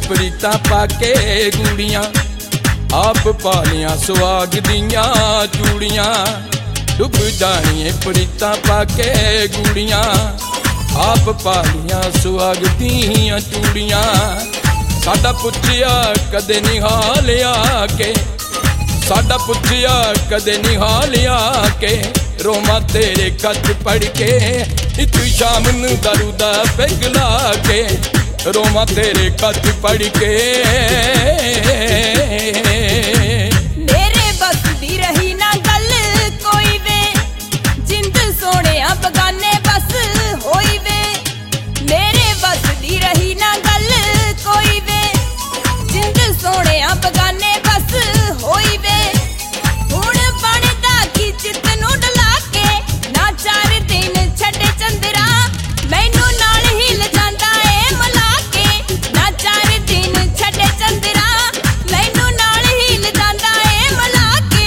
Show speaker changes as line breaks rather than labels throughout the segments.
प्रीतां पाके गूड़ियां, आप पालियां सुहाग दियां चूड़ियां। डुब जानिए प्रीतां पाके गूड़ियां, आप पालियां सुहाग दियां चूड़ियां। साडा पुछिया कदे नहीं हाल आके, साडा पुछिया कदे नहीं हाल आके। रोमा तेरे खत पढ़ के इतू शाम नू दारू दा पैग ला के। रोमा तेरे खत पढ़ के
मेरे बस दी रही ना गल कोई वे, जिंद सोने बगाने बस होई वे। मेरे बस दी रही ना गल कोई वे, जिंद सोने बगाने बस होई वे। हुण बनदा की चित नू डला के, ना 4 दिन छड्डे चंदरा मैनू नाल हिल जांदा ए मला के। ना 4 दिन छड्डे चंदरा मैनू नाल हिल जांदा ए मला के।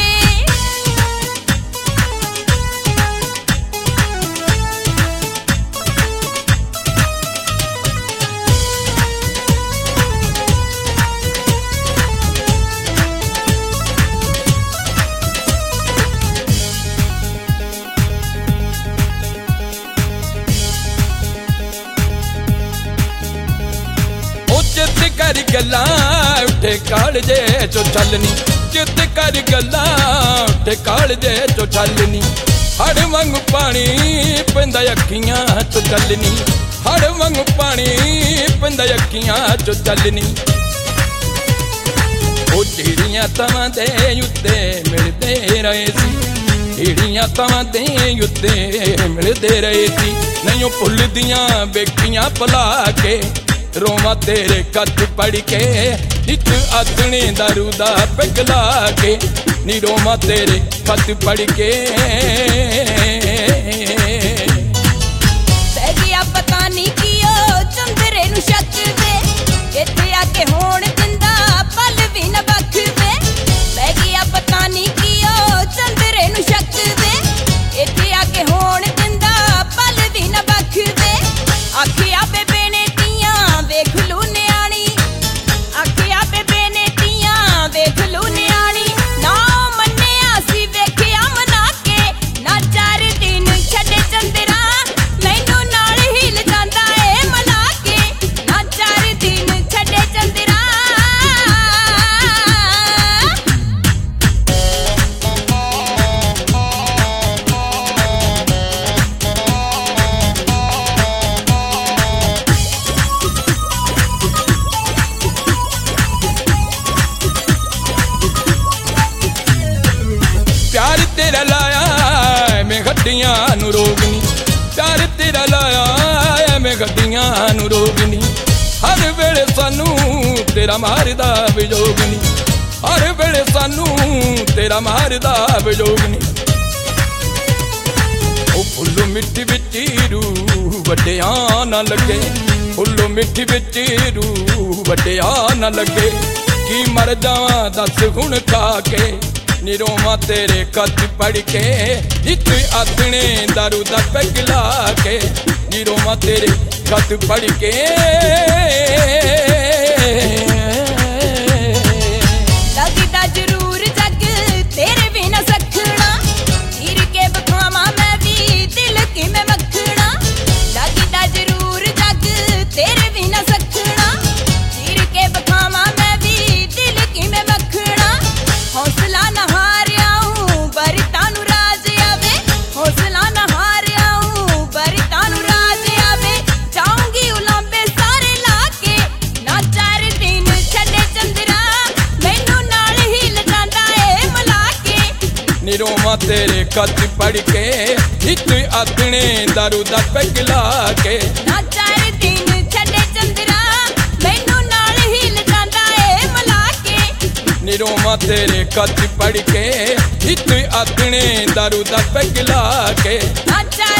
चित कर गल्लां उठे कालजे चो छलनी। चित कर गल्लां उठे कालजे चो छलनी। हड़ वांग पानी पैंदा अखियां चो छलनी। हड़ वांग पानी पैंदा अखियां चो छलनी। ओ चिड़ियां तवां दे उत्ते मिलदे रहे सी, चिड़ियां तवां दे उत्ते मिलदे रहे सी। नहीं भुलदियां बेखियां भुला के। रोमा तेरे खत पढ़ के नित अतने दारू दा पैग ला के। नी रोमा तेरे खत पढ़ के
पै गया पता नहीं कियो चंदरे नू शक वे, इत्थे आके होण दिंदा पल भी न बख वे। पै गया पता नहीं कियो चंदरे नू शक वे, इत्थे आके होण दिंदा पल भी न बख वे। आखिया बेबे ने तियां वेख लू न्याणी, आखिया बेबे ने तियां वेख लू न्याणी। ना मन्निया सी वेखिया मना के, ना 4 दिन छड्डे चंदरा मैनू नाल हिल जांदा ए मला के। ना 4 दिन छड्डे चंदरा
प्यार तेरा लाया मैं गड्डियां नू रोकनी। प्यार तेरा लाया मैं गड्डियां नू रोकनी। हर वेले सानू तेरा मारदा विजोगनी। हर वेले सानू तेरा मारदा विजोगनी। ओ फुल्लो मिट्टी विच रू वड्डियां ना लगे। फुल्लो मिट्टी विच रू वड्डियां ना लगे। की मर जावां दस हुण खा के। नी रोमा तेरे खत पढ़ के नित अतने दारू दा पैग ला के। नी रोमा तेरे खत पढ़ के
लगदा जरूर जग तेरे बिना सखना। चीर के बखावा मैं भी दिल की मैं मखना। लगदा जरूर जग तेरे बिना सखना। चीर के बखावा मैं भी दिल की मैं मखना। हौसला न हारिया हूँ बरता नू राज आवे। हौसला न हारिया हूँ बरता नू राज आवे। जाऊंगी उलांबे सारे लाके, ना 4 दिन छड्डे चंदरा मैनू नाल हिल जांदा ए मला के।
नी रोमा तेरे खत पढ़ के नित अतने दारू दा पैग ला के।
ना 4 दिन छड्डे चंदरा मैनू नाल हिल जांदा ए मला के।
नी रोमा तेरे खत पढ़ के नित अतने दारू दा पैग ला के।
ना 4